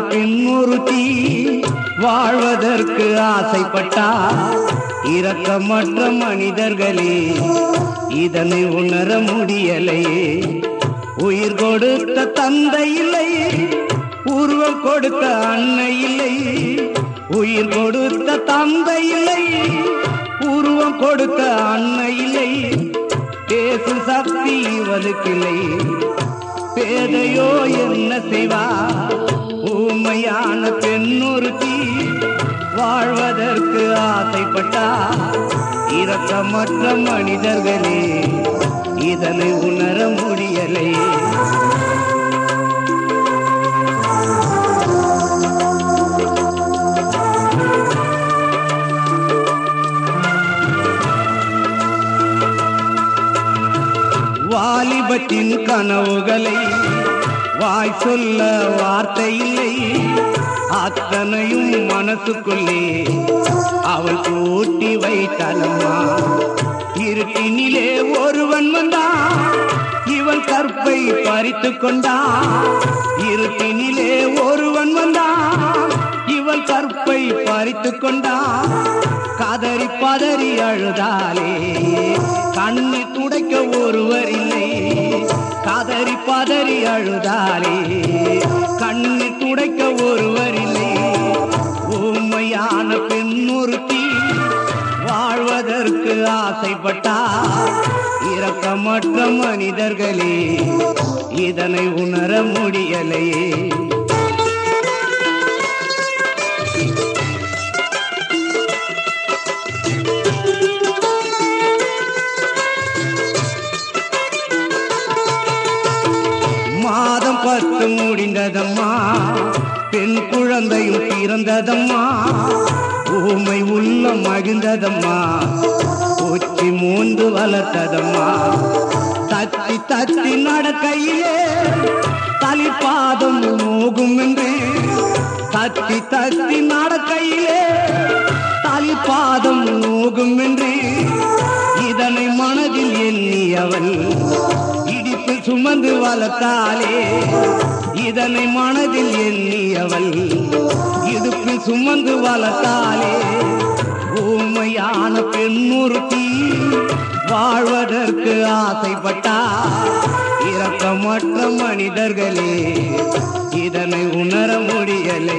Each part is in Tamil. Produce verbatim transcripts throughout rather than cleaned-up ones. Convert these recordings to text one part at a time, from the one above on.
பெண்ணொருத்தி வாழ்வதற்கு ஆசைப்பட்டார். இரக்கமற்ற மனிதர்களே இதனை உணர முடியலையே. உயிர் கொடுத்த தந்தை இல்லை, உருவம் கொடுத்த அன்னை இல்லை. உயிர் கொடுத்த தந்தை இல்லை, உருவம் கொடுத்த அன்னை இல்லை. பேசும் சக்தி இவளுக்கில்லை. பேதையோ என்ன செய்வார்? ஊமையான பெண்ணொருத்தி வாழ்வதற்கு ஆசைப்பட்டார். இரக்கமற்ற மனிதர்களே இதனை உணர முடியலை. வாலிபத்தின் கனவுகளை வாய் சொல்ல வார்த்தை இல்லை. அத்தனையும் மனசுக்குள்ளே அவள் கூட்டி வைத்தாளம்மா. இருட்டினிலே ஒருவன் வந்தான், இவள் கற்பை பறித்து கொண்டான். இருட்டினிலே ஒருவன் வந்தான், இவள் கற்பை பறித்து கொண்டான். கதறி பதறி அழுதாலே கண்ணீர் துடைக்க ஒருவர் இல்லை. கதறி பதறி அழுதாலே கண்ணீர் துடைக்க ஒருவர் இல்லை. ஊமையான பெண்ணொருத்தி வாழ்வதற்கு ஆசைப்பட்டார். இரக்கமற்ற மனிதர்களே இதனை உணர முடியலையே. மாதம் பத்து முடிந்ததம்மா, பெண் குழந்தையும் பிறந்ததம்மா. ஊமை உள்ள மகிழ்ந்ததம்மா, உச்சி மூந்து வளர்த்ததம்மா. தத்தி தத்தி நடக்கையிலே தலிப்பாதம் நோகும் என்று. தத்தி தத்தி நடக்கையிலே தலிப்பாதம் நோகும் என்று. இதனை மனதில் எண்ணியவள் இடிப்பில் சுமந்து வளர்த்தாலே. இதனை மனதில் எண்ணியவள் இடுப்பில் சுமந்து வளர்த்தாலே. ஊமையான பெண்ணொருத்தி வாழ்வதற்கு ஆசைப்பட்டார். இரக்கமற்ற மனிதர்களே இதனை உணர முடியலை.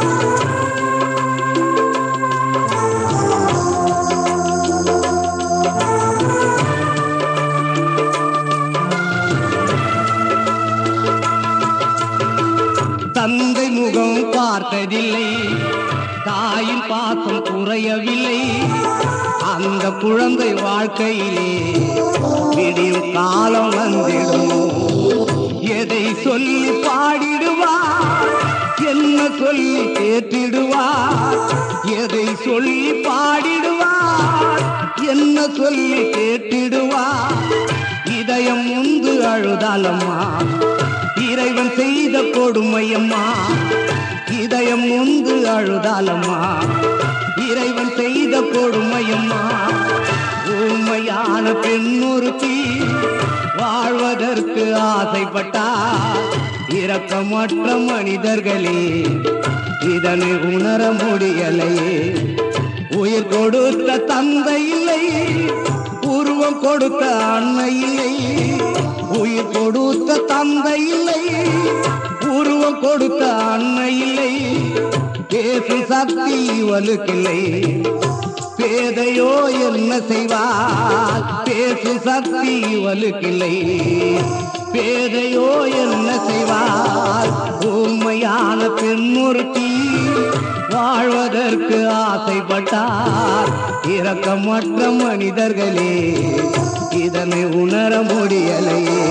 தந்தை முகம் பார்த்ததில்லை, தாயின் பாசம் குறையவில்லை. அந்த குழந்தை வாழ்க்கையிலே விடியும் காலம் வந்திடும். எதை சொல்லி பாடிடுவார், என்ன சொல்லி கேட்டிடுவார். எதை சொல்லி பாடிடுவார், என்ன சொல்லி கேட்டிடுவார். இதயம் முந்து அழுதாலம்மா, இறைவன் செய்த கொடுமையம்மா. இதயம் முந்து அழுதாலம்மா, இறைவன் செய்த கொடுமையம்மா. ஊமையான பெண்ணொருத்தி வாழ்வதற்கு ஆசைப்பட்டார். இரக்கமற்ற மனிதர்களே இதனை உணர முடியலையே. உயிர் கொடுத்த தந்தை இல்லை, உருவம் கொடுத்த அன்னை இல்லை. உயிர் கொடுத்த தந்தை இல்லை, உருவம் கொடுத்த அன்னை இல்லை. பேசும் சக்தி இவளுக்கில்லை. பேதையோ என்ன செய்வார்? பேசும் சக்தி இவளுக்கில்லை. பேதையோ என்ன செய்வார்? ஊமையான பெண்ணொருத்தி வாழ்வதற்கு ஆசைப்பட்டார். இரக்கமற்ற மனிதர்களே இதனை உணர முடியலையே.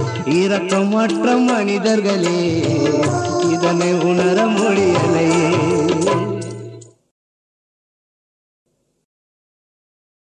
இரக்கமற்ற மனிதர்களே இதனை உணர முடியலையே.